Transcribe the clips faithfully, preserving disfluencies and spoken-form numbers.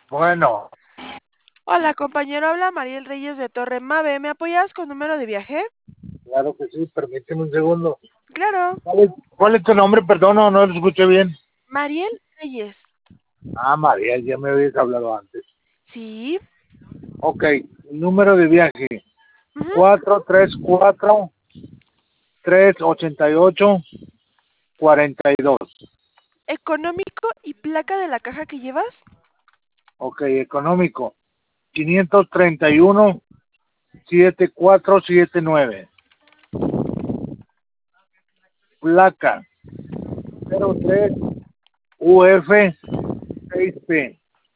Bueno, Hola, compañero, habla Mariel Reyes de Torre Mave. ¿Me apoyas con número de viaje? claro que sí, permíteme un segundo. Claro, ¿Cuál es, cuál es tu nombre? Perdón, no, no lo escuché bien. Mariel Reyes. Ah, María, ya me habías hablado antes. Sí. Ok, número de viaje. Ujú. cuatro tres cuatro, tres ocho ocho, cuatro dos. Económico y placa de la caja que llevas. Ok, económico. quinientos treinta y uno, setenta y cuatro setenta y nueve. Placa cero tres U F seis P.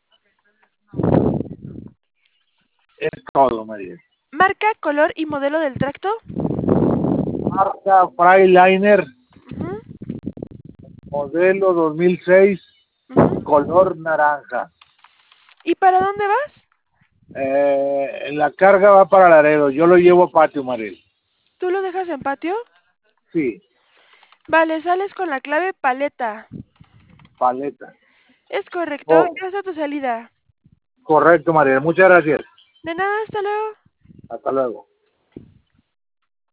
Es todo, María. Marca, color y modelo del tracto. Marca Freightliner, Ujú, modelo dos mil seis, ujú. color naranja. ¿Y para dónde vas? Eh, la carga va para Laredo, yo lo llevo a patio, Mariel. ¿Tú lo dejas en patio? Sí, Vale, sales con la clave paleta. paleta. Es correcto, Oh, ya está tu salida. correcto, Mariel. Muchas gracias. De nada, hasta luego. Hasta luego.